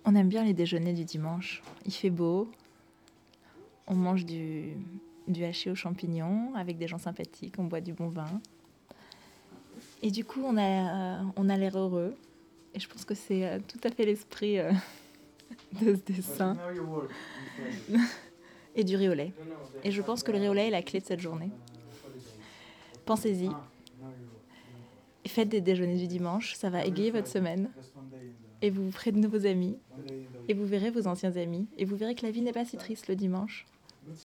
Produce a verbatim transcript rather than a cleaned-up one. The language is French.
On aime bien les déjeuners du dimanche. Il fait beau, on mange du, du hachis aux champignons avec des gens sympathiques, on boit du bon vin. Et du coup, on a, euh, on a l'air heureux. Et je pense que c'est euh, tout à fait l'esprit euh, de ce dessin. Et du riz au lait. Et je pense que le riz au lait est la clé de cette journée. Pensez-y. Faites des déjeuners du dimanche, ça va égayer votre semaine. Et vous vous ferez de nouveaux amis. Et vous verrez vos anciens amis. Et vous verrez que la vie n'est pas si triste le dimanche.